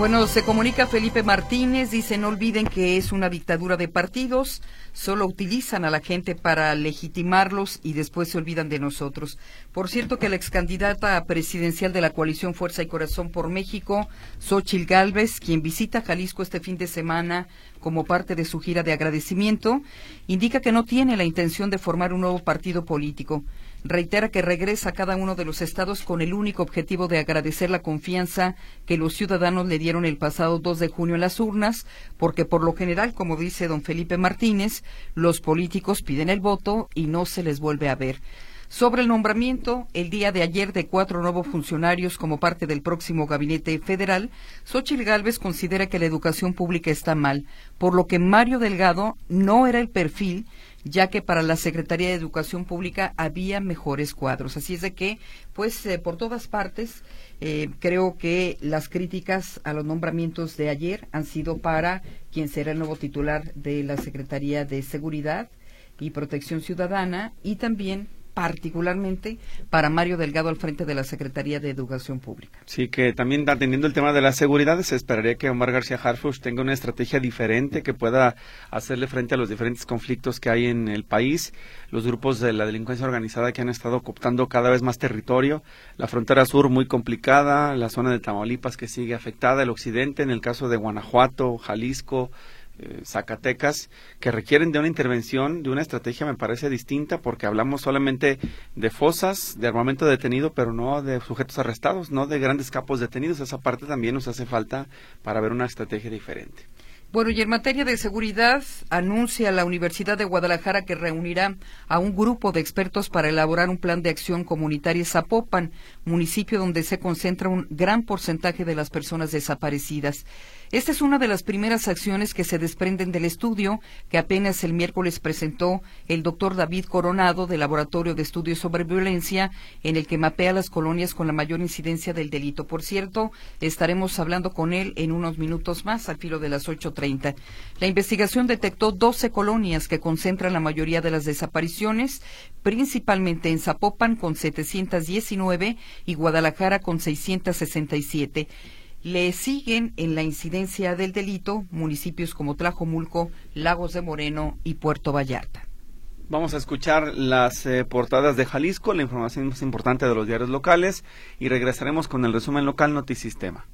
Bueno, se comunica Felipe Martínez, dice: no olviden que es una dictadura de partidos, solo utilizan a la gente para legitimarlos y después se olvidan de nosotros. Por cierto que la excandidata presidencial de la coalición Fuerza y Corazón por México, Xóchitl Gálvez, quien visita Jalisco este fin de semana como parte de su gira de agradecimiento, indica que no tiene la intención de formar un nuevo partido político. Reitera que regresa a cada uno de los estados con el único objetivo de agradecer la confianza que los ciudadanos le dieron el pasado 2 de junio en las urnas, porque por lo general, como dice don Felipe Martínez, los políticos piden el voto y no se les vuelve a ver. Sobre el nombramiento, el día de ayer, de 4 nuevos funcionarios como parte del próximo gabinete federal, Xóchitl Gálvez considera que la educación pública está mal, por lo que Mario Delgado no era el perfil, ya que para la Secretaría de Educación Pública había mejores cuadros. Así es de que, pues, por todas partes, creo que las críticas a los nombramientos de ayer han sido para quien será el nuevo titular de la Secretaría de Seguridad y Protección Ciudadana, y también particularmente para Mario Delgado al frente de la Secretaría de Educación Pública. Sí, que también atendiendo el tema de la seguridad, se esperaría que Omar García Harfuch tenga una estrategia diferente que pueda hacerle frente a los diferentes conflictos que hay en el país, los grupos de la delincuencia organizada que han estado cooptando cada vez más territorio, la frontera sur muy complicada, la zona de Tamaulipas que sigue afectada, el occidente, en el caso de Guanajuato, Jalisco, Zacatecas, que requieren de una intervención, de una estrategia, me parece distinta, porque hablamos solamente de fosas, de armamento detenido, pero no de sujetos arrestados, no de grandes capos detenidos. Esa parte también nos hace falta para ver una estrategia diferente. Bueno, y en materia de seguridad, anuncia la Universidad de Guadalajara que reunirá a un grupo de expertos para elaborar un plan de acción comunitaria en Zapopan, municipio donde se concentra un gran porcentaje de las personas desaparecidas. Esta es una de las primeras acciones que se desprenden del estudio que apenas el miércoles presentó el doctor David Coronado del Laboratorio de Estudios sobre Violencia, en el que mapea las colonias con la mayor incidencia del delito. Por cierto, estaremos hablando con él en unos minutos más, al filo de las 8:30. La investigación detectó 12 colonias que concentran la mayoría de las desapariciones, principalmente en Zapopan con 719 y Guadalajara con 667. Le siguen en la incidencia del delito municipios como Tlajomulco, Lagos de Moreno y Puerto Vallarta. Vamos a escuchar las portadas de Jalisco, la información más importante de los diarios locales, y regresaremos con el resumen local Notisistema.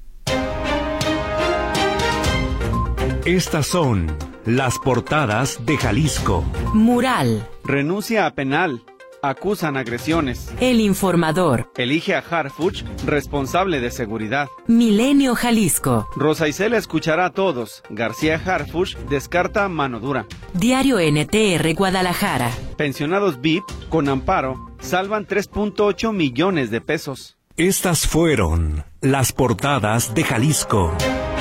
Estas son las portadas de Jalisco. Mural. Renuncia a penal. Acusan agresiones. El Informador. Elige a Harfuch responsable de seguridad. Milenio Jalisco. Rosa Isela escuchará a todos. García Harfuch descarta mano dura. Diario NTR Guadalajara. Pensionados VIP con amparo salvan 3.8 millones de pesos. Estas fueron las portadas de Jalisco.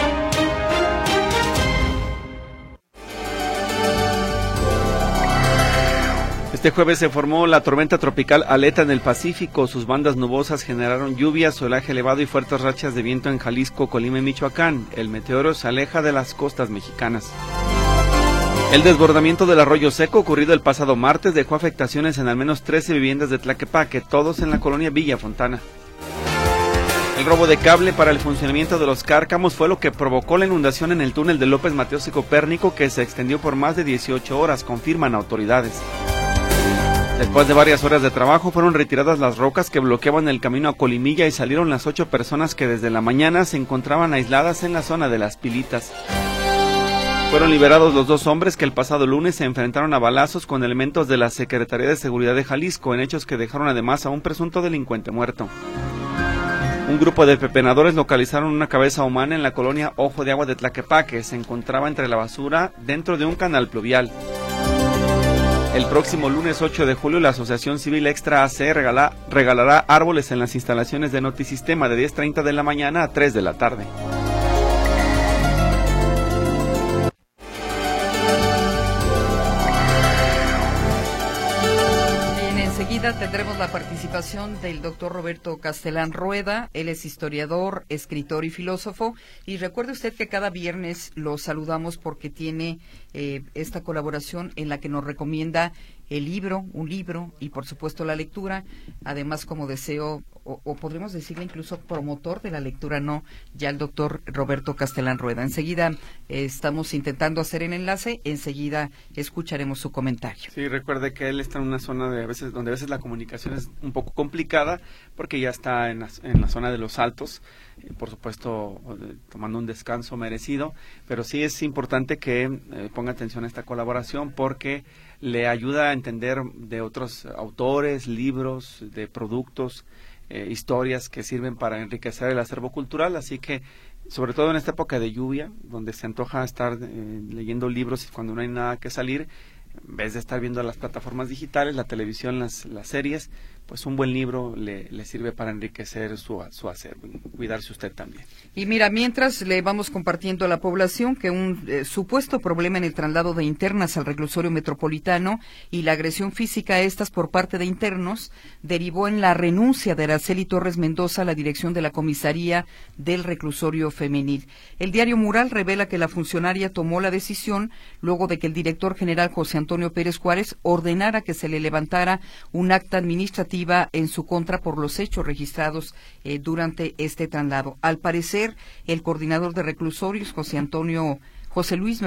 Este jueves se formó la tormenta tropical Aleta en el Pacífico. Sus bandas nubosas generaron lluvias, oleaje elevado y fuertes rachas de viento en Jalisco, Colima y Michoacán. El meteoro se aleja de las costas mexicanas. El desbordamiento del arroyo seco ocurrido el pasado martes dejó afectaciones en al menos 13 viviendas de Tlaquepaque, todos en la colonia Villa Fontana. El robo de cable para el funcionamiento de los cárcamos fue lo que provocó la inundación en el túnel de López Mateos y Copérnico, que se extendió por más de 18 horas, confirman autoridades. Después de varias horas de trabajo, fueron retiradas las rocas que bloqueaban el camino a Colimilla y salieron las 8 personas que desde la mañana se encontraban aisladas en la zona de Las Pilitas. Fueron liberados los 2 hombres que el pasado lunes se enfrentaron a balazos con elementos de la Secretaría de Seguridad de Jalisco, en hechos que dejaron además a un presunto delincuente muerto. Un grupo de pepenadores localizaron una cabeza humana en la colonia Ojo de Agua de Tlaquepaque. Se encontraba entre la basura dentro de un canal pluvial. El próximo lunes 8 de julio, la Asociación Civil Extra AC regalará árboles en las instalaciones de Notisistema de 10:30 de la mañana a 3 de la tarde. Enseguida tendremos la participación del doctor Roberto Castelán Rueda. Él es historiador, escritor y filósofo. Y recuerde usted que cada viernes lo saludamos porque tiene esta colaboración en la que nos recomienda un libro y por supuesto la lectura, además como deseo o podríamos decirle incluso promotor de la lectura, no, ya el doctor Roberto Castellán Rueda. Enseguida estamos intentando hacer el enlace, enseguida escucharemos su comentario. Sí, recuerde que él está en una zona donde a veces la comunicación es un poco complicada, porque ya está en la zona de los Altos, por supuesto tomando un descanso merecido, pero sí es importante que ponga atención a esta colaboración, porque le ayuda a entender de otros autores, libros, de productos, historias que sirven para enriquecer el acervo cultural, así que sobre todo en esta época de lluvia, donde se antoja estar leyendo libros y cuando no hay nada que salir, en vez de estar viendo las plataformas digitales, la televisión, las series, pues un buen libro le sirve para enriquecer su acervo, cuidarse usted también. Y mira, mientras le vamos compartiendo a la población que un supuesto problema en el traslado de internas al reclusorio metropolitano y la agresión física a estas por parte de internos derivó en la renuncia de Araceli Torres Mendoza a la dirección de la comisaría del reclusorio femenil. El diario Mural revela que la funcionaria tomó la decisión luego de que el director general José Antonio Pérez Juárez ordenara que se le levantara un acta administrativa en su contra por los hechos registrados durante este traslado. Al parecer, el coordinador de reclusorios, José Luis,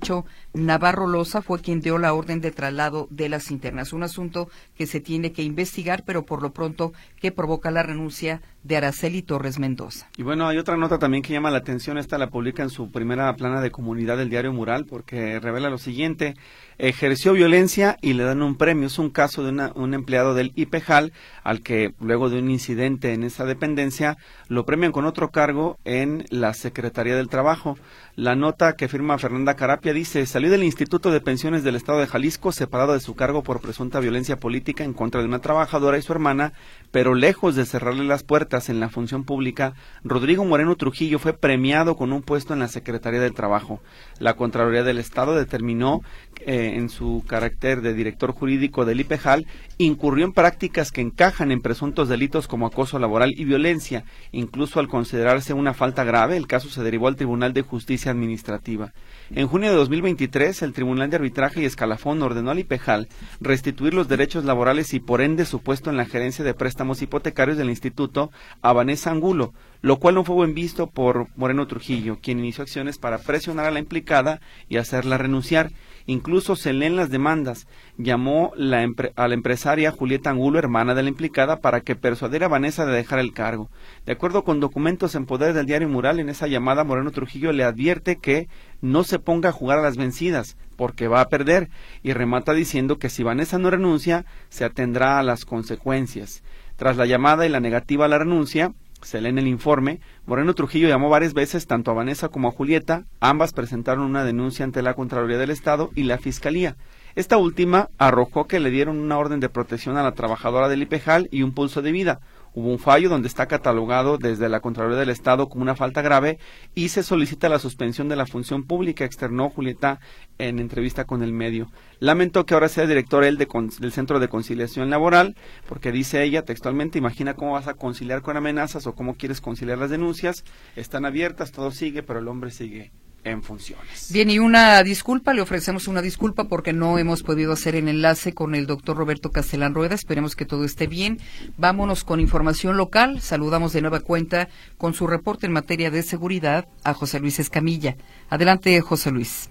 Navarro Loza, fue quien dio la orden de traslado de las internas. Un asunto que se tiene que investigar, pero por lo pronto que provoca la renuncia de Araceli Torres Mendoza. Y bueno, hay otra nota también que llama la atención, esta la publica en su primera plana de comunidad del diario Mural, porque revela lo siguiente: ejerció violencia y le dan un premio. Es un caso de un empleado del IPEJAL, al que luego de un incidente en esa dependencia, lo premian con otro cargo en la Secretaría del Trabajo. La nota que firma Fernanda Carapia dice: salió del Instituto de Pensiones del Estado de Jalisco separado de su cargo por presunta violencia política en contra de una trabajadora y su hermana, pero lejos de cerrarle las puertas en la función pública, Rodrigo Moreno Trujillo fue premiado con un puesto en la Secretaría del Trabajo. La Contraloría del Estado determinó en su carácter de director jurídico del IPEJAL, incurrió en prácticas que encajan en presuntos delitos como acoso laboral y violencia. Incluso al considerarse una falta grave, el caso se derivó al Tribunal de Justicia Administrativa. En junio de 2023, el Tribunal de Arbitraje y Escalafón ordenó al IPEJAL restituir los derechos laborales y por ende su puesto en la gerencia de préstamos hipotecarios del instituto a Vanessa Angulo, lo cual no fue buen visto por Moreno Trujillo, quien inició acciones para presionar a la implicada y hacerla renunciar. Incluso se leen las demandas. Llamó a la empresaria Julieta Angulo, hermana de la implicada, para que persuadiera a Vanessa de dejar el cargo. De acuerdo con documentos en poder del diario Mural, en esa llamada Moreno Trujillo le advierte que no se ponga a jugar a las vencidas, porque va a perder, y remata diciendo que si Vanessa no renuncia, se atendrá a las consecuencias. Tras la llamada y la negativa a la renuncia, se lee en el informe, Moreno Trujillo llamó varias veces tanto a Vanessa como a Julieta. Ambas presentaron una denuncia ante la Contraloría del Estado y la Fiscalía. Esta última arrojó que le dieron una orden de protección a la trabajadora del IPEJAL y un pulso de vida. Hubo un fallo donde está catalogado desde la Contraloría del Estado como una falta grave y se solicita la suspensión de la función pública, externó Julieta en entrevista con el medio. Lamentó que ahora sea director él del Centro de Conciliación Laboral, porque dice ella textualmente: imagina cómo vas a conciliar con amenazas o cómo quieres conciliar las denuncias. Están abiertas, todo sigue, pero el hombre sigue en funciones. Bien, y le ofrecemos una disculpa porque no hemos podido hacer el enlace con el doctor Roberto Castellán Rueda. Esperemos que todo esté bien. Vámonos con información local. Saludamos de nueva cuenta con su reporte en materia de seguridad a José Luis Escamilla. Adelante, José Luis.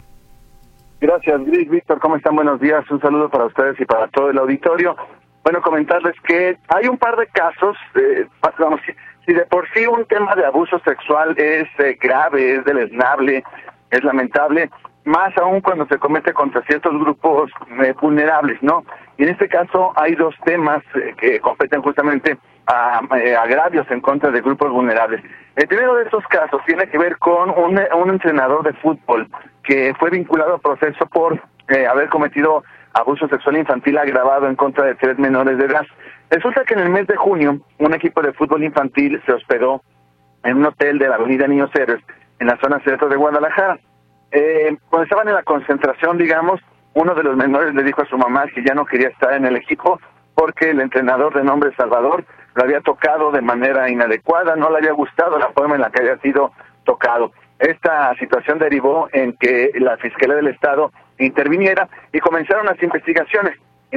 Gracias, Gris. Víctor, ¿cómo están? Buenos días. Un saludo para ustedes y para todo el auditorio. Bueno, comentarles que hay un par de casos, si de por sí un tema de abuso sexual es grave, es deleznable, es lamentable, más aún cuando se comete contra ciertos grupos vulnerables, ¿no? Y en este caso hay dos temas que competen justamente a agravios en contra de grupos vulnerables. El primero de estos casos tiene que ver con un entrenador de fútbol que fue vinculado al proceso por haber cometido abuso sexual infantil agravado en contra de 3 menores de edad. Resulta que en el mes de junio, un equipo de fútbol infantil se hospedó en un hotel de la avenida Niños Héroes, en la zona centro de Guadalajara. Cuando estaban en la concentración, digamos, uno de los menores le dijo a su mamá que ya no quería estar en el equipo porque el entrenador de nombre Salvador lo había tocado de manera inadecuada, no le había gustado la forma en la que había sido tocado. Esta situación derivó en que la Fiscalía del Estado interviniera y comenzaron las investigaciones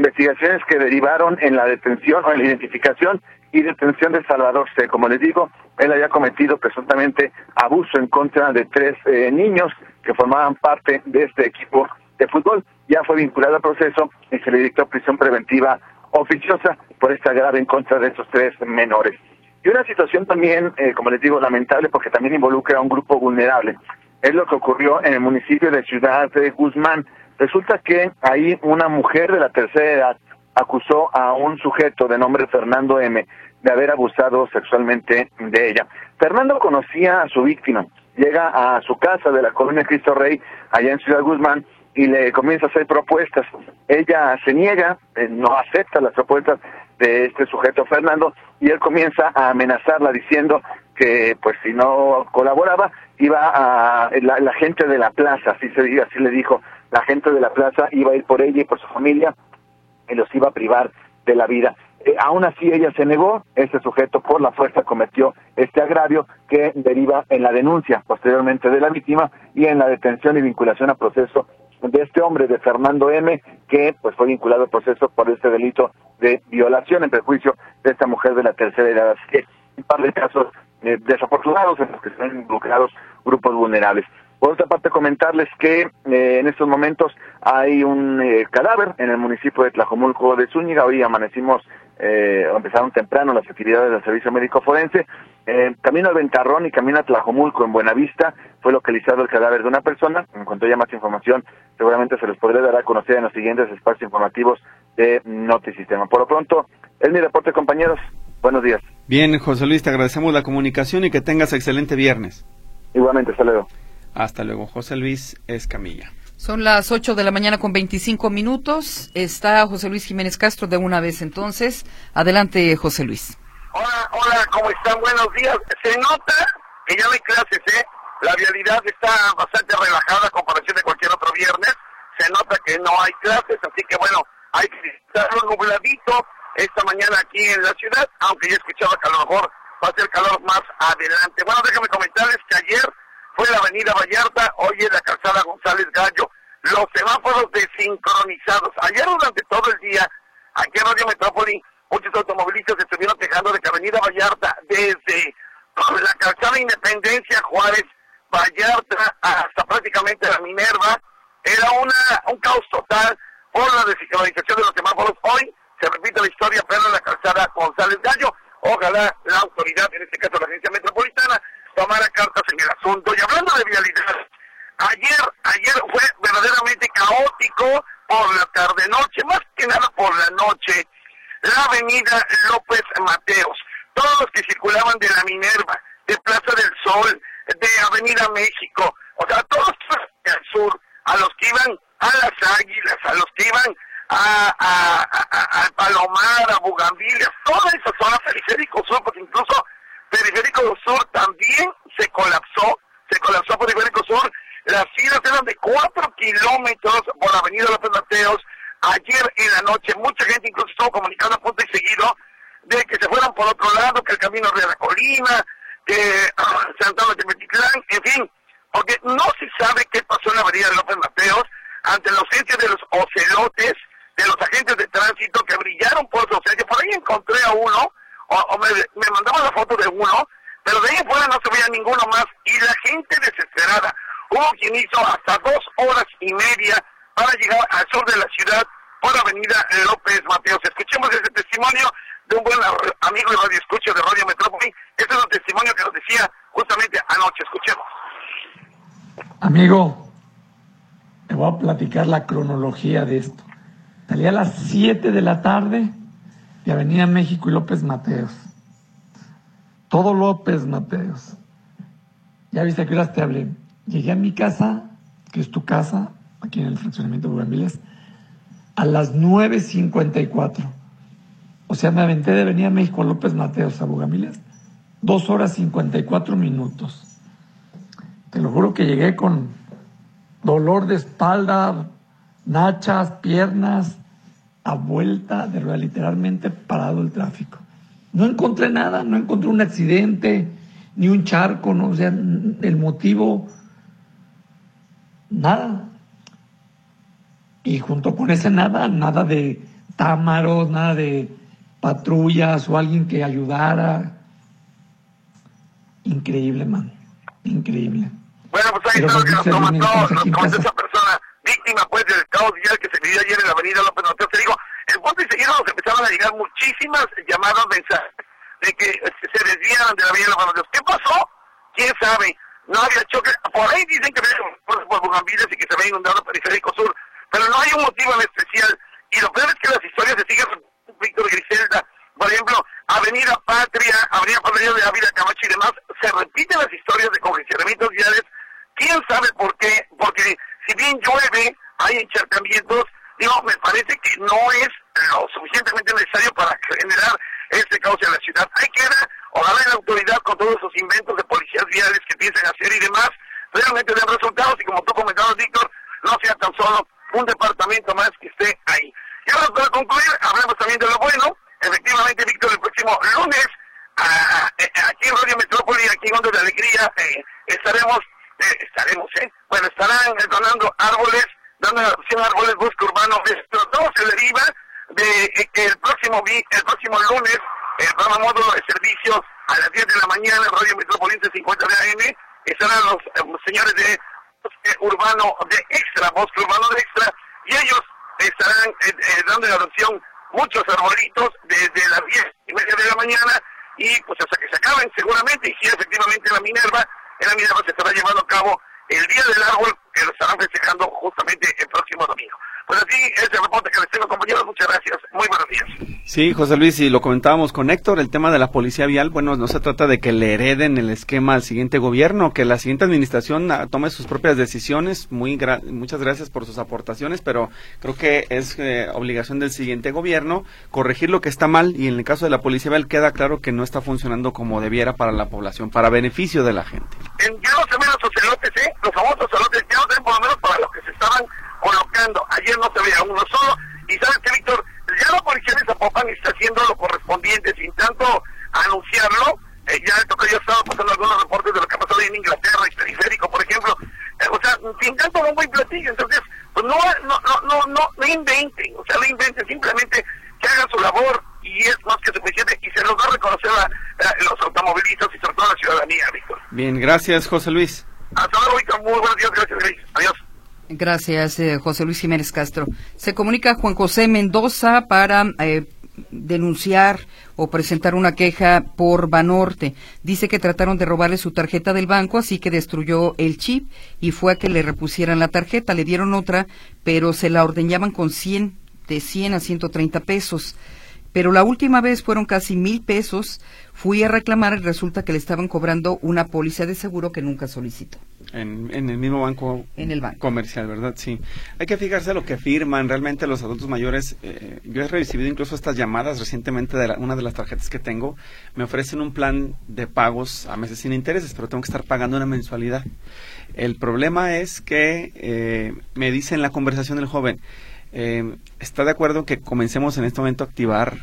que derivaron en la detención o en la identificación y detención de Salvador C. Como les digo, él había cometido presuntamente abuso en contra de 3 niños que formaban parte de este equipo de fútbol. Ya fue vinculado al proceso y se le dictó prisión preventiva oficiosa por esta grave en contra de estos 3 menores. Y una situación también, como les digo, lamentable porque también involucra a un grupo vulnerable. Es lo que ocurrió en el municipio de Ciudad de Guzmán. Resulta que ahí una mujer de la tercera edad acusó a un sujeto de nombre Fernando M. de haber abusado sexualmente de ella. Fernando conocía a su víctima, llega a su casa de la colonia Cristo Rey, allá en Ciudad Guzmán, y le comienza a hacer propuestas. Ella se niega, no acepta las propuestas de este sujeto Fernando, y él comienza a amenazarla diciendo que pues si no colaboraba, iba a la gente de la plaza, así le dijo, la gente de la plaza iba a ir por ella y por su familia, y los iba a privar de la vida. Aún así ella se negó, este sujeto por la fuerza cometió este agravio que deriva en la denuncia posteriormente de la víctima y en la detención y vinculación a proceso de este hombre, de Fernando M., que pues fue vinculado al proceso por este delito de violación en perjuicio de esta mujer de la tercera edad. Así que un par de casos desafortunados en los que están involucrados grupos vulnerables. Por otra parte, comentarles que en estos momentos hay un cadáver en el municipio de Tlajomulco de Zúñiga. Hoy amanecimos, empezaron temprano las actividades del Servicio Médico Forense. Camino al Ventarrón y camino a Tlajomulco, en Buenavista, fue localizado el cadáver de una persona. En cuanto haya más información, seguramente se les podré dar a conocer en los siguientes espacios informativos de Notisistema. Por lo pronto, es mi reporte, compañeros. Buenos días. Bien, José Luis, te agradecemos la comunicación y que tengas excelente viernes. Igualmente, hasta luego. Hasta luego, José Luis Escamilla. Son las 8 de la mañana con 25 minutos. Está José Luis Jiménez Castro de una vez entonces. Adelante, José Luis. Hola, ¿cómo están? Buenos días. Se nota que ya no hay clases, La vialidad está bastante relajada a comparación de cualquier otro viernes. Se nota que no hay clases, así que bueno, hay que estar nubladito esta mañana aquí en la ciudad, aunque ya escuchaba que a lo mejor va a ser calor más adelante. Bueno, déjame comentarles que ayer fue la avenida Vallarta, hoy es la calzada González Gallo, los semáforos desincronizados. Ayer durante todo el día, aquí en Radio Metrópoli, muchos automovilistas estuvieron quejando de que avenida Vallarta, desde la calzada Independencia, Juárez, Vallarta, hasta prácticamente la Minerva, era un caos total por la desincronización de los semáforos. Hoy se repite la historia, pero en la calzada González Gallo. Ojalá la autoridad, en este caso la agencia metropolitana, tomara cartas en el asunto. Y hablando de vialidad, ayer fue verdaderamente caótico por la tarde-noche, más que nada por la noche, la avenida López Mateos. Todos los que circulaban de la Minerva, de Plaza del Sol, de Avenida México, o sea, todos al sur, a los que iban a las Águilas, a los que iban a Palomar, a Bugambilias, toda esa zona, Periférico Sur, porque incluso Periférico Sur también se colapsó Periférico Sur. Las filas eran de 4 kilómetros por Avenida López Mateos. Ayer en la noche mucha gente incluso estuvo comunicando a punto y seguido de que se fueran por otro lado, que el camino de la colina, que Santana de Metitlán, en fin, porque no se sabe qué pasó en la Avenida López Mateos ante la ausencia de los ocelotes, de los agentes de tránsito que brillaron por su ausencia. Por ahí encontré a uno, me mandaban la foto de uno, pero de ahí en fuera no se veía ninguno más, y la gente desesperada. Hubo quien hizo hasta 2 horas y media para llegar al sur de la ciudad por Avenida López Mateos. Escuchemos ese testimonio de un buen amigo de Radio Escucha de Radio Metrópoli. Este es un testimonio que nos decía justamente anoche. Escuchemos. Amigo, te voy a platicar la cronología de esto. Salí a las 7 de la tarde de Avenida México y López Mateos. Todo López Mateos. Ya viste a qué horas te hablé. Llegué a mi casa, que es tu casa, aquí en el fraccionamiento de Bugambilias, a las 9:54. O sea, me aventé de Avenida México a López Mateos a Bugambilias 2 horas 54 minutos. Te lo juro que llegué con dolor de espalda, nachas, piernas, a vuelta de rueda, literalmente parado el tráfico. No encontré nada, no encontré un accidente, ni un charco, ¿no? O sea, el motivo, nada. Y junto con ese nada de támaros, nada de patrullas o alguien que ayudara. Increíble, man. Increíble. Bueno, pues ahí está lo que nos comentó esa persona víctima pues del caos vial que se vivió ayer en la avenida López Mateos. Te digo, el punto y seguido nos empezaron a llegar muchísimas llamadas, mensajes de que se desvían de la avenida López Mateos. ¿Qué pasó? ¿Quién sabe? No había choque. Por ahí dicen que por Bugambiles y que se ve inundado el periférico sur, pero no hay un motivo en especial. Y lo peor es que las historias se siguen, Víctor, Griselda. Por ejemplo, Avenida Patria de Ávila, Camacho y demás, se repiten las historias de congestionamientos viales. ¿Quién sabe por qué? Porque si bien llueve, hay encharcamientos, digo, me parece que no es lo suficientemente necesario para generar este caos en la ciudad. Hay que ver, ojalá en la autoridad con todos esos inventos de policías viales que piensan hacer y demás, realmente den resultados y como tú comentabas, Víctor, no sea tan solo un departamento más que esté ahí. Y ahora para concluir, hablamos también de lo bueno. Efectivamente, Víctor, el próximo lunes, aquí en Radio Metrópoli, aquí en Onda de Alegría, estarán donando árboles, dando adopción a árboles Bosque Urbano. Todo se deriva de que el próximo lunes, el programa módulo de servicios a las 10 de la mañana, en Radio Metrópoli 50 de AM, estarán los señores de Bosque Urbano de Extra, y ellos estarán dando en adopción muchos arbolitos desde las 10:30 de la mañana y pues hasta que se acaben seguramente. Y si efectivamente en la Minerva se estará llevando a cabo el Día del Árbol, que lo estarán festejando justamente el próximo domingo. Pues así es el reporte que les tengo, compañeros. Muchas gracias. Muy buenos días. Sí, José Luis, y lo comentábamos con Héctor, el tema de la policía vial, bueno, no se trata de que le hereden el esquema al siguiente gobierno, que la siguiente administración tome sus propias decisiones. Muchas gracias por sus aportaciones, pero creo que es obligación del siguiente gobierno corregir lo que está mal, y en el caso de la policía vial queda claro que no está funcionando como debiera para la población, para beneficio de la gente. Ya no se ven los ocelotes, los famosos ocelotes, ya no se ven por lo menos para los que se estaban colocando. Ayer no se veía uno solo. Y sabes que, Víctor, ya la policía de Zapopan está haciendo lo correspondiente sin tanto anunciarlo. Yo estaba pasando algunos reportes de lo que ha pasado en Inglaterra, el periférico, por ejemplo. Sin tanto bombo y platillo. Entonces, pues no inventen. No inventen, simplemente que hagan su labor y es más que suficiente. Y se los va a reconocer a los automovilistas y sobre todo a la ciudadanía, Víctor. Bien, gracias, José Luis. Hasta luego, Víctor. Muy buenos días. Gracias, Luis. Adiós. Gracias, José Luis Jiménez Castro. Se comunica Juan José Mendoza para denunciar o presentar una queja por Banorte. Dice que trataron de robarle su tarjeta del banco, así que destruyó el chip y fue a que le repusieran la tarjeta. Le dieron otra, pero se la ordeñaban con de 100 a 130 pesos. Pero la última vez fueron casi 1,000 pesos. Fui a reclamar y resulta que le estaban cobrando una póliza de seguro que nunca solicitó. En el mismo banco, en el banco comercial, ¿verdad? Sí. Hay que fijarse lo que firman realmente los adultos mayores. Yo he recibido incluso estas llamadas recientemente de una de las tarjetas que tengo. Me ofrecen un plan de pagos a meses sin intereses, pero tengo que estar pagando una mensualidad. El problema es que me dice en la conversación el joven, ¿está de acuerdo que comencemos en este momento a activar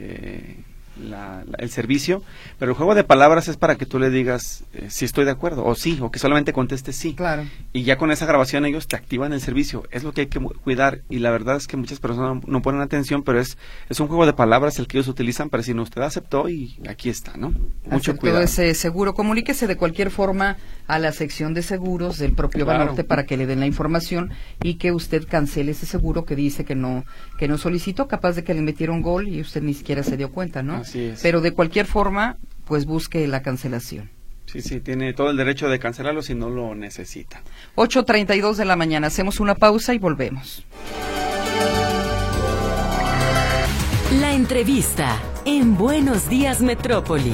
el servicio? Pero el juego de palabras es para que tú le digas si estoy de acuerdo o sí, o que solamente contestes sí. Claro. Y ya con esa grabación ellos te activan el servicio. Es lo que hay que cuidar, y la verdad es que muchas personas no ponen atención, pero es un juego de palabras el que ellos utilizan para decir, usted aceptó y aquí está, ¿no? Mucho cuidado. Ese seguro, comuníquese de cualquier forma a la sección de seguros del propio Banorte para que le den la información y que usted cancele ese seguro que dice que no solicitó, capaz de que le metieron gol y usted ni siquiera se dio cuenta, ¿no? Así es. Pero de cualquier forma, pues busque la cancelación. Sí, tiene todo el derecho de cancelarlo si no lo necesita. 8:32 de la mañana, hacemos una pausa y volvemos. La entrevista en Buenos Días Metrópoli.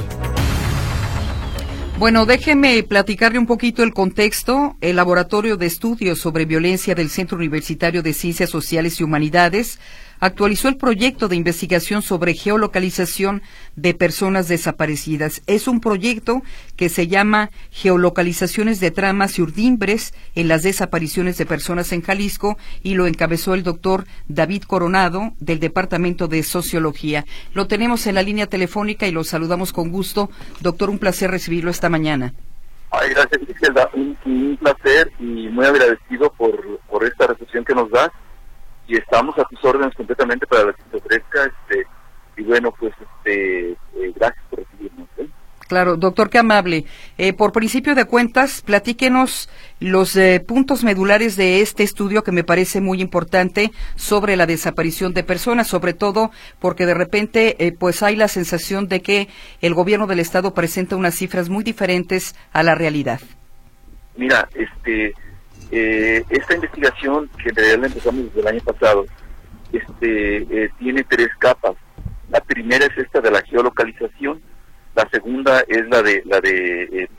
Bueno, déjeme platicarle un poquito el contexto. El Laboratorio de Estudios sobre Violencia del Centro Universitario de Ciencias Sociales y Humanidades actualizó el proyecto de investigación sobre geolocalización de personas desaparecidas. Es un proyecto que se llama Geolocalizaciones de tramas y urdimbres en las desapariciones de personas en Jalisco, y lo encabezó el doctor David Coronado del Departamento de Sociología. Lo tenemos en la línea telefónica y lo saludamos con gusto. Doctor, un placer recibirlo esta mañana. Ay, gracias, Griselda. Un placer y muy agradecido por esta recepción que nos da. y estamos a tus órdenes completamente para lo que te ofrezca, y bueno, pues gracias por recibirnos. Claro, doctor, qué amable. Por principio de cuentas, platíquenos los puntos medulares de este estudio que me parece muy importante sobre la desaparición de personas, sobre todo porque de repente pues hay la sensación de que el gobierno del estado presenta unas cifras muy diferentes a la realidad. Mira, esta investigación, que en realidad la empezamos desde el año pasado, tiene 3 capas. La primera es esta de la geolocalización. La segunda es la de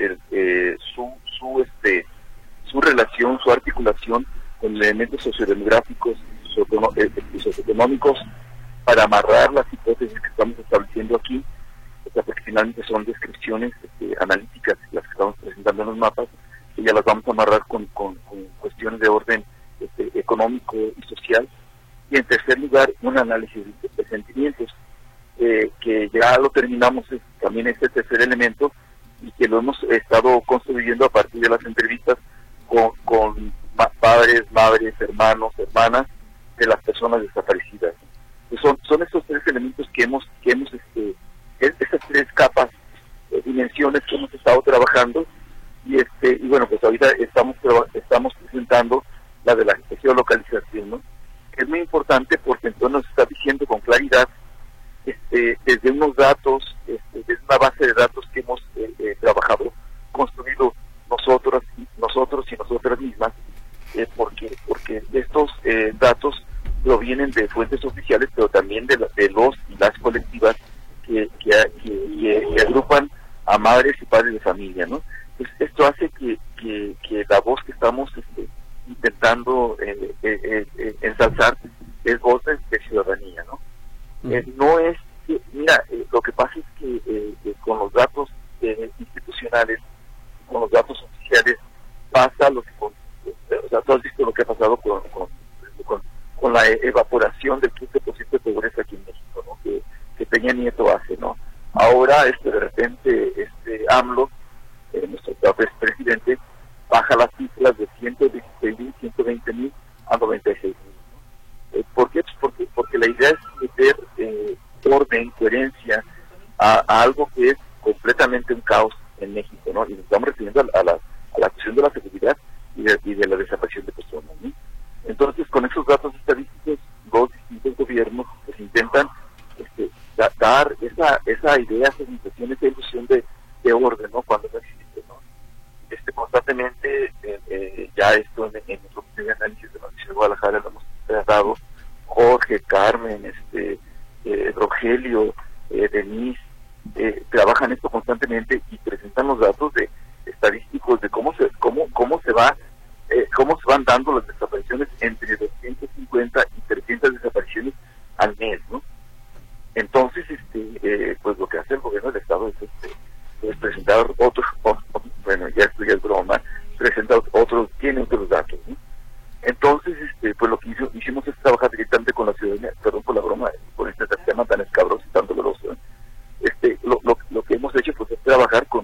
su relación, su articulación con elementos sociodemográficos y socioeconómicos para amarrar las hipótesis que estamos estableciendo aquí, o sea, porque finalmente son descripciones analíticas las que estamos presentando en los mapas, y ya las vamos a amarrar con cuestiones de orden económico y social. Y en tercer lugar, un análisis de sentimientos, que ya lo terminamos también este tercer elemento, y que lo hemos estado construyendo a partir de las entrevistas con padres, madres, hermanos, hermanas de las personas desaparecidas. Pues son estos 3 elementos que hemos estas 3 capas, dimensiones que hemos estado trabajando, y bueno, pues ahorita estamos presentando la de la geolocalización, ¿no? Es muy importante porque entonces nos está diciendo con claridad, desde unos datos, desde una base de datos que hemos trabajado, construido nosotros y nosotras mismas, porque estos datos provienen de fuentes oficiales, pero también de los y las colectivas que agrupan a madres y padres de familia, ¿no? Pues esto hace que la voz que estamos intentando ensalzar es voz de ciudadanía, ¿no? No es que, mira, lo que pasa es que con los datos institucionales, con los datos oficiales, pasa lo que, o sea, tú has visto lo que ha pasado con la evaporación del 15% de pobreza aquí en México, ¿no? Que Peña Nieto hace, ¿no? Ahora, de repente, AMLO, nuestro presidente, baja las cifras de 116,000, 120,000 a 96,000. ¿Por qué? Pues porque la idea es meter orden, coherencia a algo que es completamente un caos en México, ¿no? Y nos estamos refiriendo a la cuestión de la seguridad y de la desaparición de personas, ¿no? Entonces, con esos datos estadísticos, los distintos gobiernos pues intentan dar esa idea, esa sensación, esa ilusión de orden, ¿no? Cuando no existe, ¿no? Constantemente, ya esto en nuestro primer análisis de la Universidad de Guadalajara lo hemos dado, Jorge, Carmen, Rogelio, Denise, trabajan esto constantemente y presentan los datos estadísticos de cómo se van dando las desapariciones, entre 250 y 300 desapariciones al mes, ¿no? Entonces, pues lo que hace el gobierno del estado es presentar otros, bueno, ya esto ya es broma, tiene otros datos, ¿no? Entonces, pues lo que hicimos es trabajar directamente con la ciudadanía, perdón por la broma, por este tema tan escabroso y tan doloroso, ¿eh? Lo que hemos hecho pues es trabajar con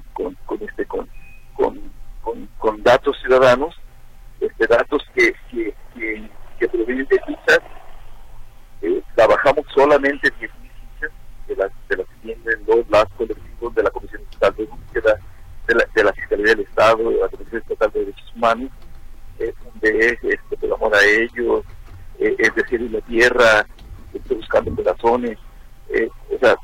datos ciudadanos, datos que provienen de fichas. Trabajamos solamente 10,000 fichas de las que tienen las colectivos de la Comisión Estatal de Búsqueda, de la Fiscalía del Estado, de la Comisión Estatal de Derechos Humanos, de por amor a ellos, es decir, en la tierra, buscando corazones, o sea,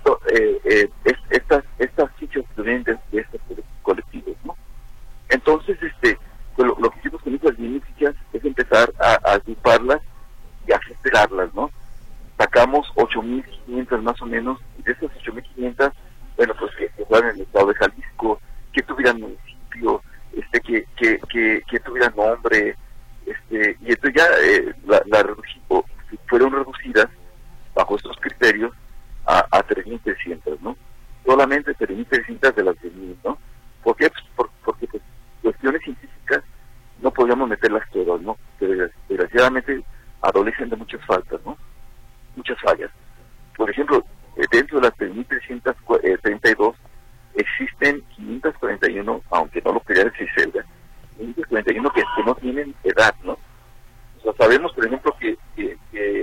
estas fichas provienen de estos colectivos, ¿no? Entonces, pues lo que hicimos con estas fichas es empezar a agruparlas y a gestionarlas, ¿no? Sacamos 8,500 más o menos, y de esas 8,500, bueno, pues que fueran en el estado de Jalisco, que tuvieran municipio, que tuvieran nombre, y esto ya fueron reducidas bajo estos criterios a 3,300, ¿no? Solamente 3,300 de las 10,000, ¿no? ¿Por qué? Pues porque pues, cuestiones científicas no podíamos meterlas todas, ¿no? Desgraciadamente adolecen de muchas faltas, ¿no? Muchas fallas. Por ejemplo, dentro de las 3,332 existen 541, aunque no lo quería decir Zelda, 541 que no tienen edad, ¿no? O sea, sabemos, por ejemplo, que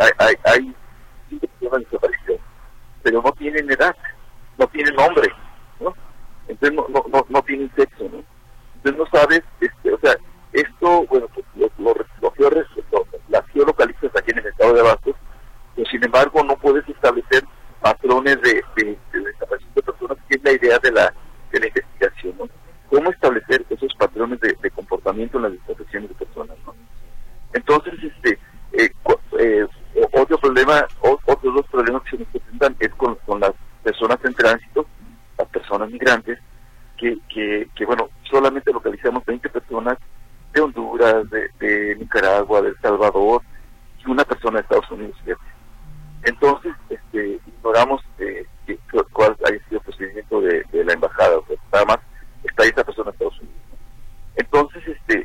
hay 5 personas desaparecidas, pero no tienen edad, no tienen nombre, ¿no? Entonces no tienen sexo, ¿no? Entonces no sabes, o sea, esto, bueno, pues, las geolocalizas aquí en el estado de Abastos, pero sin embargo no puedes establecer patrones de desaparición de personas, que es la idea de la investigación, ¿no? Cómo establecer esos patrones de comportamiento en las desapariciones de personas, ¿no? Entonces, otros dos problemas que se nos presentan es con las personas en tránsito, las personas migrantes, que bueno, solamente localizamos 20 personas de Honduras, de Nicaragua, de El Salvador, y una persona de Estados Unidos. Entonces, ignoramos cuál haya sido el procedimiento de la embajada, o sea, nada más está esa persona de Estados Unidos. Entonces,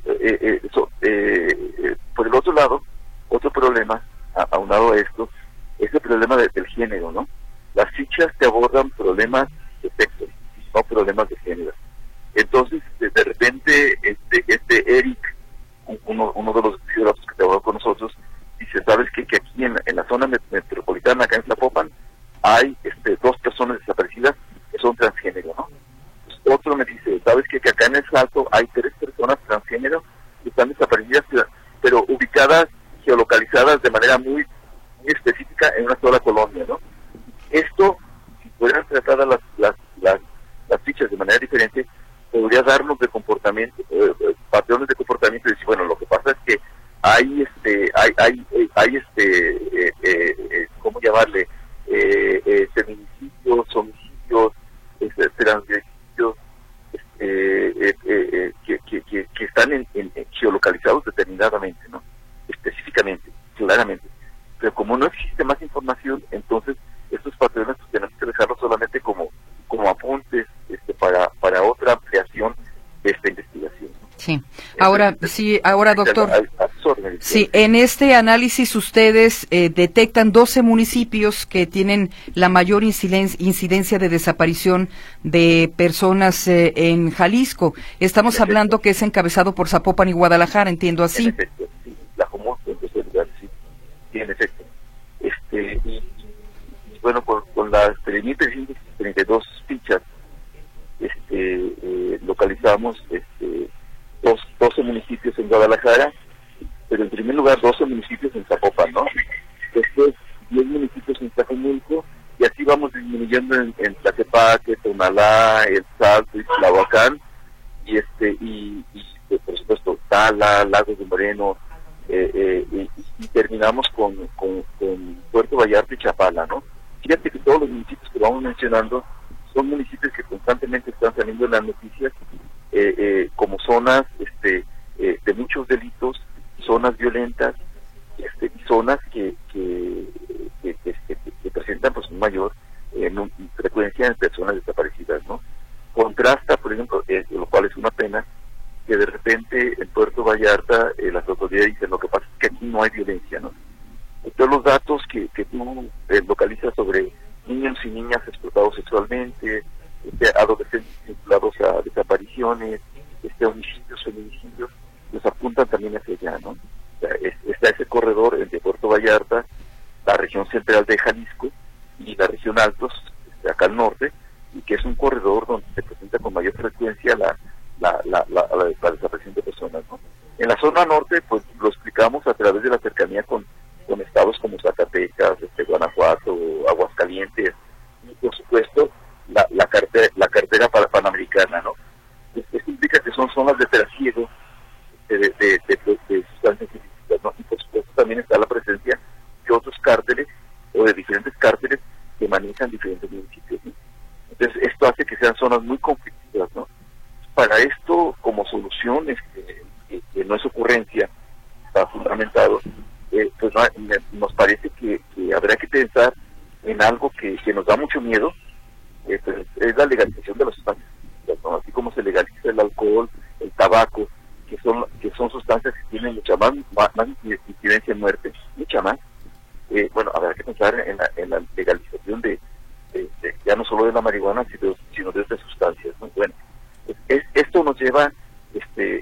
por el otro lado, otro problema, aunado a esto, es el problema del género, ¿no? Las fichas te abordan problemas de sexo, no problemas de género. Entonces, de repente, Eric, uno de los geógrafos que trabajó con nosotros, dice, ¿sabes qué? Que aquí en la zona metropolitana, acá en Tlapopan, hay 2 personas desaparecidas que son transgénero, ¿no? Pues otro me dice, ¿sabes qué? Que acá en el Salto hay 3 personas transgénero que están desaparecidas, pero ubicadas, geolocalizadas de manera muy específica en una sola colonia, ¿no? Esto, si fueran tratadas las fichas de manera diferente, podría darnos de comportamiento, patrones de comportamiento, y decir, bueno, lo que pasa es que hay ¿cómo llamarle? Feminicidios, homicidios, transgresión, que están en geolocalizados determinadamente, ¿no? Específicamente, claramente. Pero como no existe más información, entonces estos patrones pues, tenemos que dejarlos solamente como apuntes para otra ampliación de esta investigación, ¿no? Sí. Ahora, doctor. Sí, en este análisis ustedes detectan 12 municipios que tienen la mayor incidencia de desaparición de personas en Jalisco. Estamos hablando que es encabezado por Zapopan y Guadalajara, entiendo así. En efecto, sí, Tlajomulco, en tercer lugar, sí, en efecto. Y bueno, con las 3.332 fichas, localizamos 12 municipios en Guadalajara, pero en primer lugar 12 municipios en Zapopan, ¿no? Después 10 municipios en Tlajomulco, y así vamos disminuyendo en Tlaquepaque, Tonalá, El Salto y Tlahuacán, y por supuesto Tala, Lagos de Moreno, y terminamos con Puerto Vallarta y Chapala, ¿no? Fíjate que todos los municipios que vamos mencionando son municipios que constantemente están saliendo en las noticias como zonas de muchos delitos, zonas violentas, y zonas que presentan pues un mayor frecuencia en personas desaparecidas, ¿no? Contrasta, por ejemplo, lo cual es una pena, que de repente en Puerto Vallarta las autoridades dicen, lo que pasa es que aquí no hay violencia, ¿no? Todos los datos que tú localizas sobre niños y niñas explotados sexualmente, adolescentes vinculados a desapariciones, homicidios, feminicidios, nos apuntan también hacia allá, ¿no? O sea, está ese corredor entre Puerto Vallarta, la región central de Jalisco y la región Altos, acá al norte, y que es un corredor donde se presenta con mayor frecuencia la desaparición de personas, ¿no? En la zona norte, pues lo explicamos a través de la cercanía con estados como Zacatecas, Guanajuato, Aguascalientes, y por supuesto la cartera panamericana, ¿no? Esto implica que son zonas de trasiego de sustancias ilícitas, ¿no? Y por supuesto también está la presencia de otros cárteles o de diferentes cárteles que manejan diferentes municipios, ¿no? Entonces esto hace que sean zonas muy conflictivas, ¿no? Para esto, como solución, que no es ocurrencia, está fundamentado, pues nos parece que habrá que pensar en algo que nos da mucho miedo, pues, es la legalización de las sustancias, ¿no? Así como se legaliza el alcohol, el tabaco, que son sustancias que tienen mucha más incidencia en muerte, mucha más. Bueno, habrá que pensar en la legalización de ya no solo de la marihuana, sino de otras sustancias, ¿no? Bueno, esto nos lleva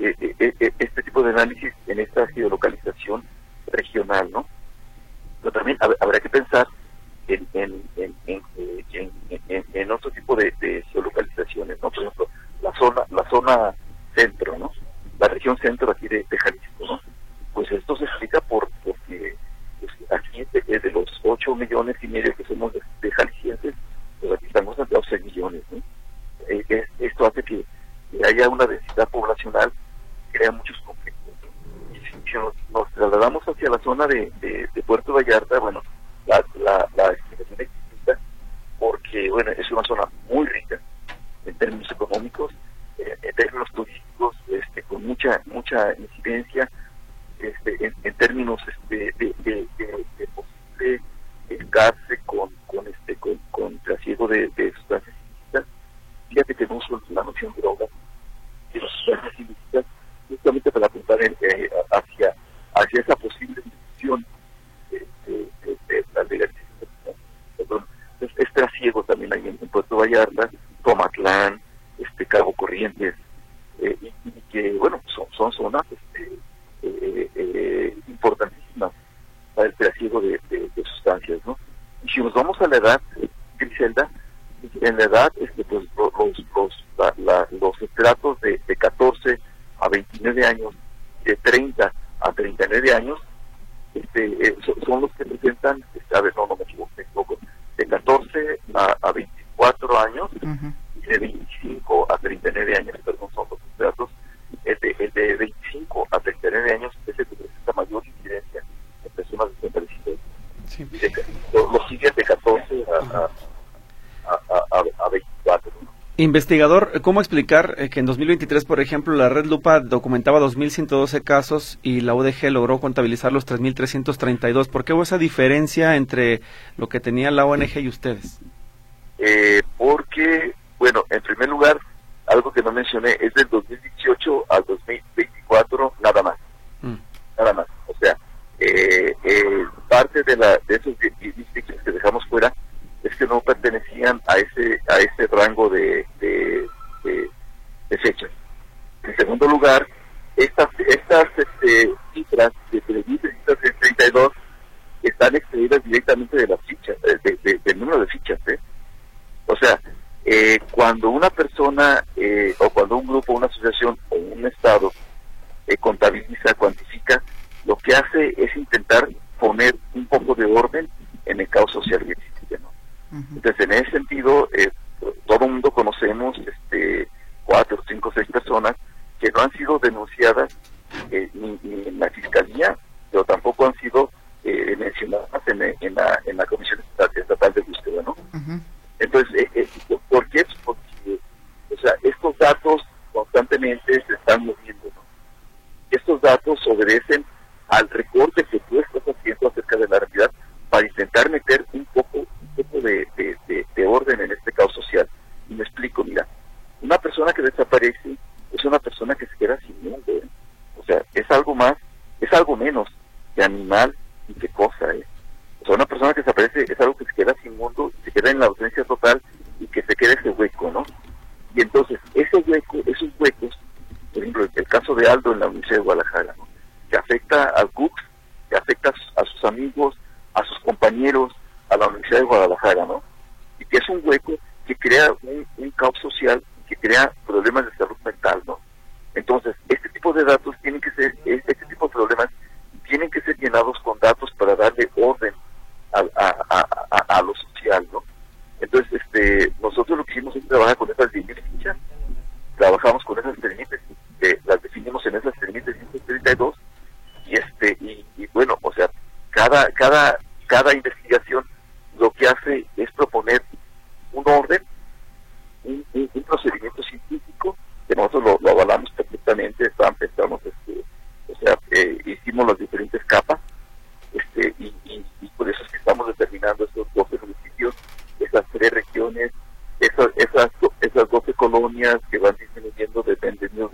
este tipo de análisis en esta geolocalización regional, ¿no? Pero también en otro tipo de geolocalizaciones, ¿no? Por ejemplo, la zona centro, ¿no? La región centro aquí de Jalisco, ¿no? Pues esto se explica porque pues, aquí de los 8,5 millones que somos de jaliscienses, pues aquí estamos concentrados 6 millones, ¿no? Esto hace que haya una densidad poblacional que crea muchos conflictos. Y si nos trasladamos hacia la zona de Puerto Vallarta, bueno, la explicación es distinta porque, bueno, es una zona muy rica en términos económicos, en términos turísticos, con mucha incidencia, en términos de posible escarce con trasiego de sustancias ilícitas. Fíjate que no uso la noción de drogas, de las sustancias ilícitas, justamente para apuntar hacia esa posible institución de la legalización. Entonces, es trasiego también ahí en Puerto Vallarta, Tomatlán, Cabo Corrientes, y que, bueno, son zonas importantísimas para el trasiego de sustancias, ¿no? Y si nos vamos a la edad, Griselda, en la edad, pues los estratos de 14 a 29 años, de 30 a 39 años, son los que presentan, a ver, no me equivoco, de 14 a 24 años, uh-huh, y de 25 a 39 años, perdón, son los estratos. El de 25 a 39 años es el que presenta mayor incidencia en personas de 35. Sí. Los siguen de 14 a 24. ¿No? Investigador, ¿cómo explicar que en 2023, por ejemplo, la Red Lupa documentaba 2.112 casos y la UDG logró contabilizar los 3.332? ¿Por qué hubo esa diferencia entre lo que tenía la ONG y ustedes? Porque, bueno, en primer lugar, algo que no mencioné, es del 2018 al 2024 nada más. Nada más. O sea, parte de esos distritos que dejamos fuera es que no pertenecían a ese rango de fechas. En segundo lugar, estas cifras de 3.332 están extraídas directamente de las fichas, del número de fichas, O sea, cuando una persona o cuando un grupo, una asociación o un estado contabiliza, cuantifica, lo que hace es intentar poner un poco de orden en el caos social que existe, ¿no? Uh-huh. Entonces, en ese sentido, todo el mundo conocemos 4, 5, 6 personas que no han sido denunciadas ni en la fiscalía, pero tampoco han sido mencionadas en la Comisión Estatal de Búsqueda, ¿no? Uh-huh. Entonces, ¿por qué? Porque, o sea, estos datos constantemente se están moviendo, ¿no? Estos datos obedecen al recorte que tú estás haciendo acerca de la realidad para intentar meter un poco de orden en este caos social. Y me explico, mira, una persona que desaparece es una persona que se queda sin mundo, ¿eh? O sea, es algo menos que animal y que cosa, O sea, una persona que desaparece es algo que se queda sin mundo, se queda en la ausencia total y que se queda ese hueco, ¿no? Y entonces, esos huecos, por ejemplo, el caso de Aldo en la Universidad de Guadalajara, ¿no? Que afecta al CUCS, que afecta a sus amigos, a sus compañeros, a la Universidad de Guadalajara, ¿no? Y que es un hueco que crea un caos social, que crea problemas de salud mental, ¿no? Entonces, este tipo de datos este tipo de problemas tienen que ser llenados con datos para darle orden a lo social, ¿no? Entonces, nosotros lo que hicimos es trabajar con esas 10.000 fichas, trabajamos con esas 3.000, las definimos en esas 3.332, y bueno, o sea, cada investigación lo que hace es proponer un orden, un procedimiento científico, que nosotros lo avalamos perfectamente, pensamos, hicimos las diferentes capas, y por eso es que estamos determinando estos 12 municipios, esas 3 regiones, esas 12 colonias que van disminuyendo dependiendo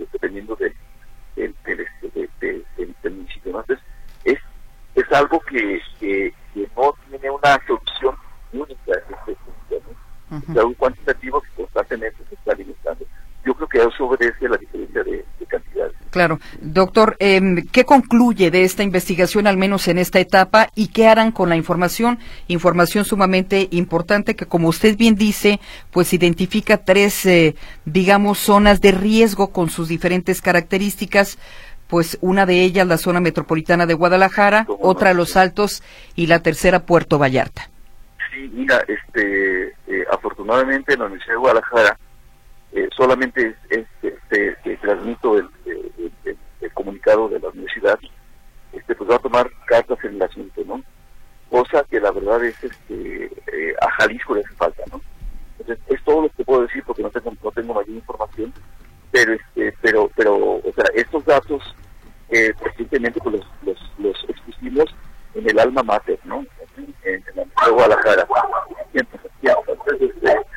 del municipio. Entonces, es algo que no tiene una solución única en este punto, ¿no? Uh-huh. Es algo cuantitativo que constantemente se está alimentando. Yo creo que eso obedece a la diferencia de cantidades. Claro. Doctor, ¿qué concluye de esta investigación, al menos en esta etapa, y qué harán con la información? Información sumamente importante que, como usted bien dice, pues identifica 3, digamos, zonas de riesgo con sus diferentes características, pues una de ellas la zona metropolitana de Guadalajara, otra Los Altos y la tercera Puerto Vallarta. Sí, mira, afortunadamente en la Universidad de Guadalajara solamente te transmito el comunicado de la universidad, pues va a tomar cartas en el asunto, ¿no? Cosa que la verdad es a Jalisco le hace falta, ¿no? Entonces, es todo lo que puedo decir porque no tengo mayor información, pero o sea, estos datos recientemente pues los expusimos en el alma mater, ¿no? En la Universidad de Guadalajara. Entonces,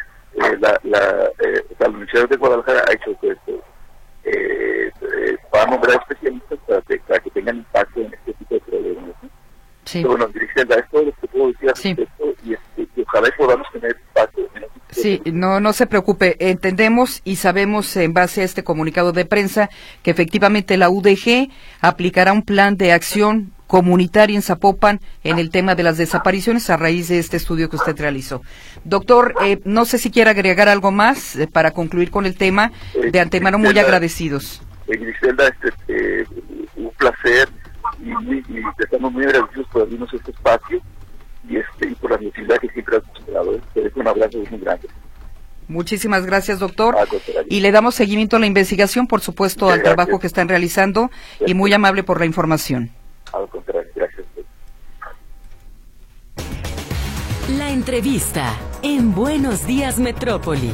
la Universidad de Guadalajara ha hecho esto. Va a nombrar especialistas para que tengan impacto en este tipo de problemas, ¿no? Sí. Pero bueno, Griselda, es todo lo que puedo decir al respecto, y ojalá podamos tener impacto en este Sí, no se preocupe, entendemos y sabemos en base a este comunicado de prensa que efectivamente la UDG aplicará un plan de acción comunitaria en Zapopan en el tema de las desapariciones a raíz de este estudio que usted realizó. Doctor, no sé si quiere agregar algo más para concluir con el tema. De antemano muy agradecidos. Griselda, un placer y estamos muy agradecidos por abrirnos este espacio y por la necesidad que siempre has mostrado. Te dejo un abrazo muy grande. Muchísimas gracias, doctor. Y le damos seguimiento a la investigación, por supuesto, al trabajo que están realizando, y muy amable por la información. Al contrario, gracias. La entrevista en Buenos Días Metrópoli.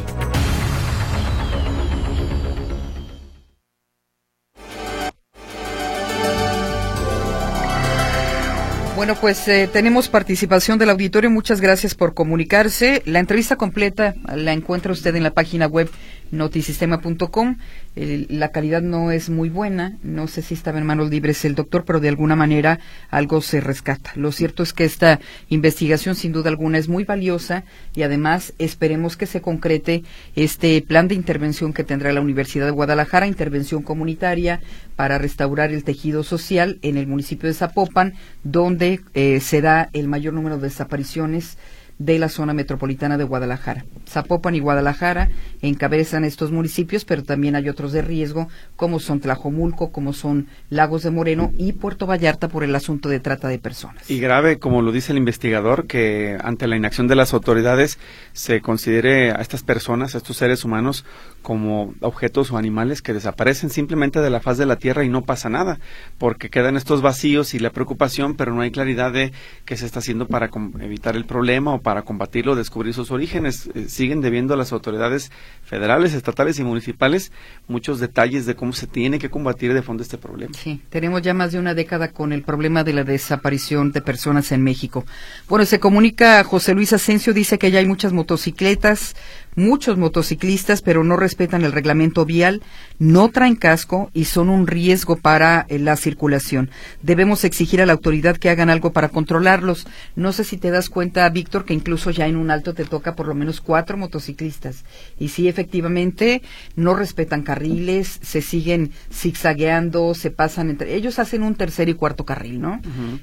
Bueno, pues tenemos participación del auditorio. Muchas gracias por comunicarse. La entrevista completa la encuentra usted en la página web notisistema.com. La calidad no es muy buena. No sé si estaba en manos libres el doctor, pero de alguna manera algo se rescata. Lo cierto es que esta investigación, sin duda alguna, es muy valiosa y además esperemos que se concrete este plan de intervención que tendrá la Universidad de Guadalajara, intervención comunitaria para restaurar el tejido social en el municipio de Zapopan, donde se da el mayor número de desapariciones de la zona metropolitana de Guadalajara. Zapopan y Guadalajara encabezan estos municipios, pero también hay otros de riesgo, como son Tlajomulco, como son Lagos de Moreno y Puerto Vallarta por el asunto de trata de personas. Y grave, como lo dice el investigador, que ante la inacción de las autoridades se considere a estas personas, a estos seres humanos, como objetos o animales que desaparecen simplemente de la faz de la tierra y no pasa nada, porque quedan estos vacíos y la preocupación, pero no hay claridad de qué se está haciendo para evitar el problema o para combatirlo, descubrir sus orígenes. Siguen debiendo a las autoridades federales, estatales y municipales muchos detalles de cómo se tiene que combatir de fondo este problema. Sí, tenemos ya más de una década con el problema de la desaparición de personas en México. Bueno, se comunica José Luis Asensio, dice que ya hay muchas motocicletas, muchos motociclistas, pero no respetan el reglamento vial, no traen casco y son un riesgo para la circulación. Debemos exigir a la autoridad que hagan algo para controlarlos. No sé si te das cuenta, Víctor, que incluso ya en un alto te toca por lo menos 4 motociclistas. Y sí, efectivamente, no respetan carriles, se siguen zigzagueando, se pasan entre... Ellos hacen un tercer y cuarto carril, ¿no?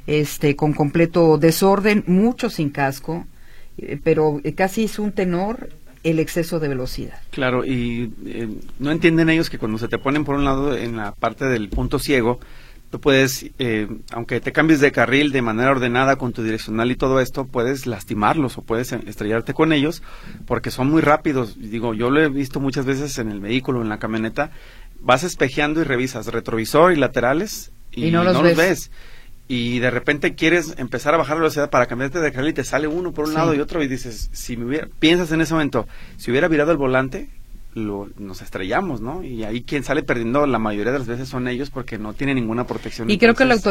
Con completo desorden, muchos sin casco, pero casi es un tenor el exceso de velocidad. Claro, y no entienden ellos que cuando se te ponen por un lado en la parte del punto ciego, tú puedes, aunque te cambies de carril de manera ordenada con tu direccional y todo esto, puedes lastimarlos o puedes estrellarte con ellos porque son muy rápidos. Digo, yo lo he visto muchas veces en el vehículo, en la camioneta, vas espejeando y revisas retrovisor y laterales y no los ves. Y de repente quieres empezar a bajar la velocidad para cambiarte de carril y te sale uno por un lado y otro y dices, piensas en ese momento, si hubiera virado el volante, nos estrellamos, ¿no? Y ahí quien sale perdiendo la mayoría de las veces son ellos porque no tienen ninguna protección. Y creo que la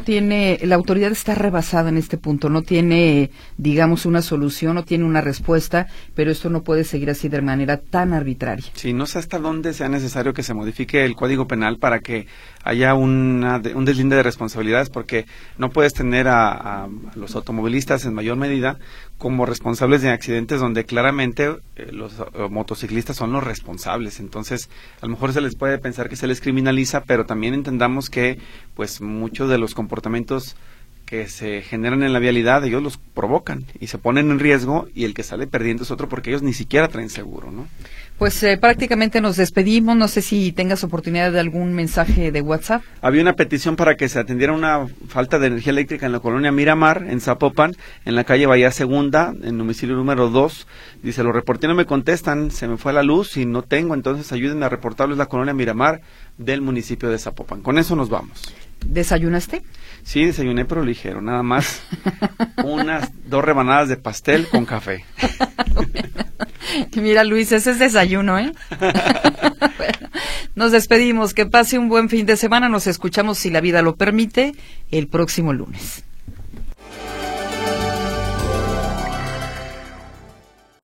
autoridad está rebasada en este punto, no tiene, digamos, una solución, no tiene una respuesta, pero esto no puede seguir así de manera tan arbitraria. Sí, no sé hasta dónde sea necesario que se modifique el Código Penal para que haya un deslinde de responsabilidades, porque no puedes tener a los automovilistas en mayor medida como responsables de accidentes donde claramente los motociclistas son los responsables. Entonces, a lo mejor se les puede pensar que se les criminaliza, pero también entendamos que pues muchos de los comportamientos que se generan en la vialidad, ellos los provocan y se ponen en riesgo, y el que sale perdiendo es otro porque ellos ni siquiera traen seguro, ¿no? Pues prácticamente nos despedimos. No sé si tengas oportunidad de algún mensaje de WhatsApp. Había una petición para que se atendiera una falta de energía eléctrica en la colonia Miramar, en Zapopan, en la calle Bahía Segunda, en domicilio número 2. Dice, los reporteros me contestan, se me fue la luz y no tengo, entonces ayúdenme a reportarles la colonia Miramar del municipio de Zapopan. Con eso nos vamos. ¿Desayunaste? Sí, desayuné, pero ligero, nada más unas 2 rebanadas de pastel con café. Mira, Luis, ese es desayuno, ¿eh? Bueno, nos despedimos, que pase un buen fin de semana, nos escuchamos, si la vida lo permite, el próximo lunes.